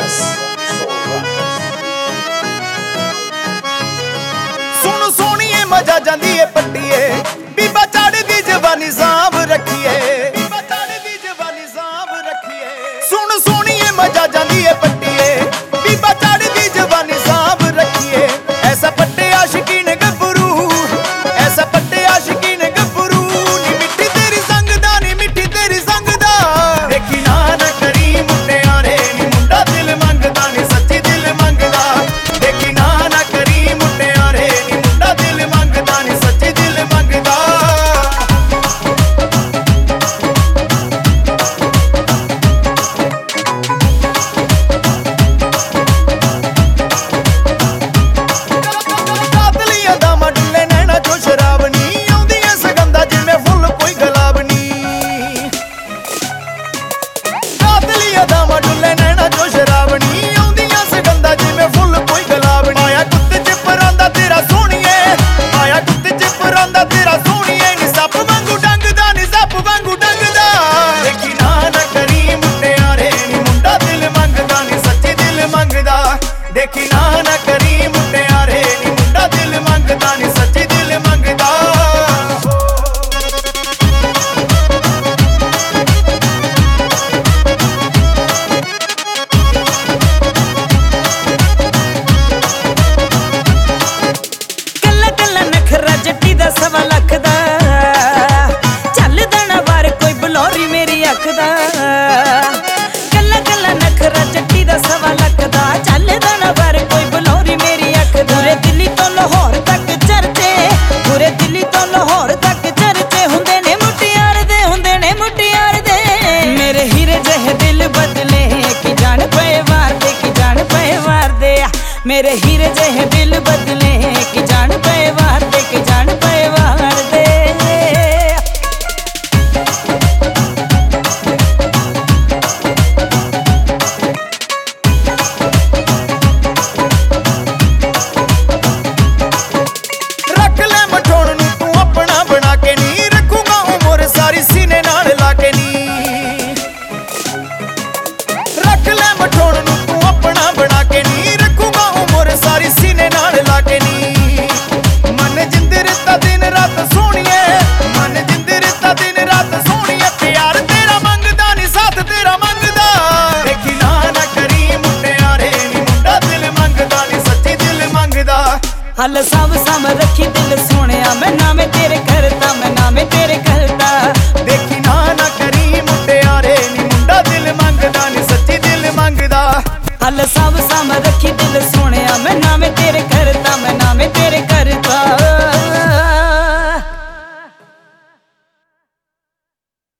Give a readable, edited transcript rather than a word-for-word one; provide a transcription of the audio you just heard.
Runners. सुन सोनिए मजा जांदी है पट्टीए बीबा चढ़दी जवानी सांभ रखिए सुन सोनिए मजा जांदी है पट्टीए बीबा चढ़दी जवानी सांभ रखिए ऐसा पट्टे आशिकीन गब्बरू ऐसा पट्टे आशिकीन गब्बरू नी मिठी तेरी संगदा नी मिठी तेरी संगदा देखी ना करी मुंडियारे नी मुंडा दिल मंगदा नी सच्ची दिल मंगदा देखी ना करी मुंडियारे नी मुंडा दिल मंगदा नी सच्ची दिल मंगदा देखी ना करी मुंडियारे नी मुंडा दिल मंगदा नी सच्ची दिल मंगदा कल्ला कल्ला नखरा जट्टी दा 1.25 लाख दा चलदा ना वार कोई बलौरी मेरी अख दा कल्ला कल्ला नखरा जट्टी दा 1.25 लाख दा चलदा ना वार कोई बलौरी मेरी अख दा पूरे दिल्ली तो लाहौर तक चर्चे पूरे दिल्ली तो लाहौर तक चर्चे हुंदे ने मुटियार दे मेरे हीरे जहे दिल बदले कि जान पे वार दे कि जान पे वार दे मेरे हीरे जहे दिल बदले कि जान पे वार दे कि जान पे वार दे रख ले मठोड़ नू तू अपना बना के नी रखूंगा उम्र सारी सीने नाल ला के नी रख ले मठोड़ नू तू अपना बना के नी रखूंगा उम्र सारी सीने नाल ला के नी मन जिंदर ता दिन रात सोनिए मन जिंदर ता दिन रात सोनिए प्यार तेरा मंगदा नी साथ तेरा मंगदा देखी ना करी मुंडियारे नी मुंडा दिल मंगदा नी सच्ची दिल मंगदा हल सब सम रखी दिल सोनिया मैं नामे तेरे करता मैं नामे तेरे करता देखी ना करी मुंडियारे नी मुंडा दिल मंगदा नी सच्ची दिल मंगदा हल सब सम रखी दिल सोनिया मैं नामे तेरे